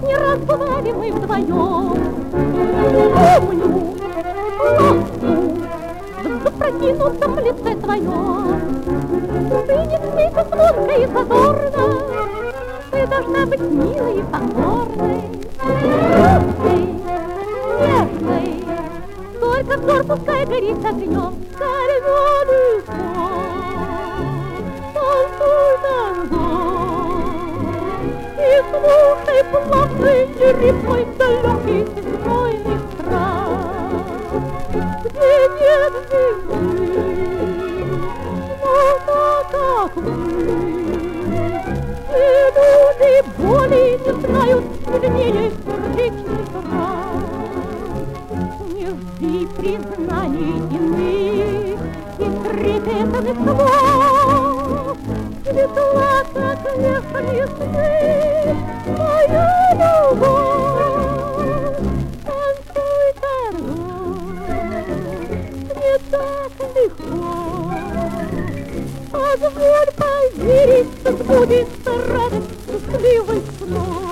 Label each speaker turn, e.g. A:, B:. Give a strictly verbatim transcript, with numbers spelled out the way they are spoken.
A: не раз бывали мы вдвоем. Помню ласку в запрокинутом лице твоем. Ты не смейся смутно и задорно, ты должна быть милой и покорной, грустной, нежной. Только взор пускай горит огнем соленый сон. Танцуй танго и слушай плавный ритмой далекий знойный стран, где нет земли, но как вы. И люди боли не знают сильнее сердечных ран. Не жди признаний иных и трепетных слов. Светла, как вешали сны, моя любовь. Танцуй, танцуй, не так легко. Позволь поверить, что сбудется радость счастливой сном.